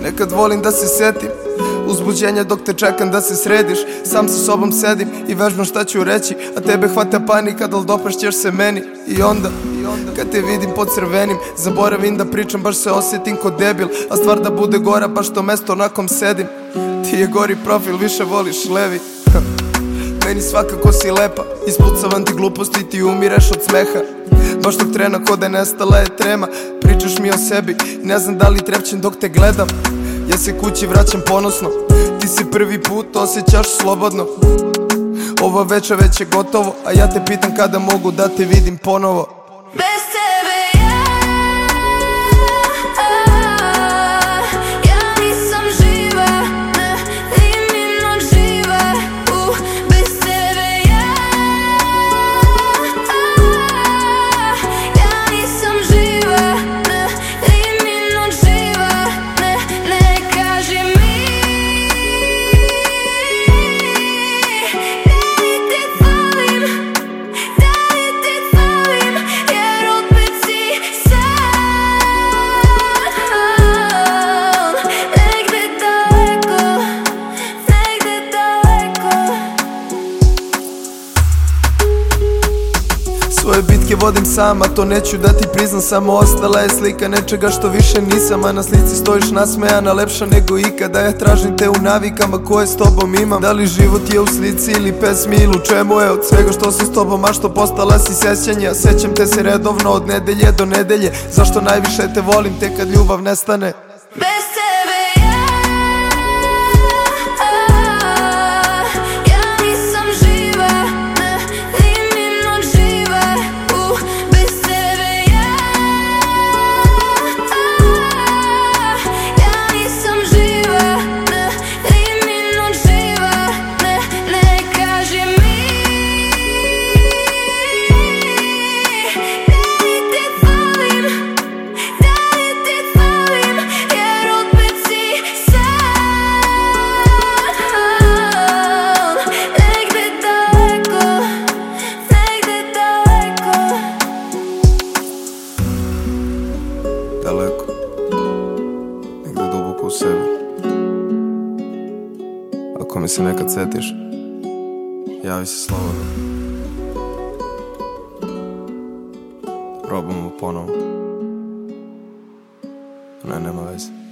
Nekad volim da se setim uzbuđenja dok te čekam da se središ. Sam sa sobom sedim i vežbam šta ću reći, a tebe hvata panika, dal dopašćeš se meni. I onda, kad te vidim pod crvenim, zaboravim da pričam, baš se osjetim ko debil. A stvar da bude gora, baš to mesto na kom sedim. Ti je gori profil, više voliš levi. Meni svakako si lepa, ispucavam ti gluposti i ti umireš od smeha. Baš tog trena ko da je nestala je trema. Pričaš mi o sebi, ne znam da li trepćem dok te gledam. Ja se kući vraćam ponosno, ti se prvi put osjećaš slobodno. Ova večer već je gotovo, a ja te pitam kada mogu da te vidim ponovo. Bez tebe ja nisam živa, ne, iznimno živa. Bez tebe ja nisam živa, ne, iznimno živa. Ne kaži mi svoje bitke vodim sam, a to neću da ti priznam. Samo ostala je slika nečega što više nisam. A na slici stojiš nasmejana, lepša nego ikada. Ja tražim te u navikama koje s tobom imam. Da li život je u slici ili pesmi ili u čemu je od svega što si s tobom, a što postala si sećanja. Sećam te se redovno od nedelje do nedelje. Zašto najviše te volim te kad ljubav nestane? Bez tebe ja nisam živa, ne, iznimno živa. Bez tebe ja nisam živa, ne, iznimno živa. Ne kaži mi da li te volim, jer opet si sam. Negde daleko, negde daleko. Daleko, negde duboko u sebi. Ako mi se nekad setiš, javi se slobodno. Probamo ponovo. Ne, nema veze.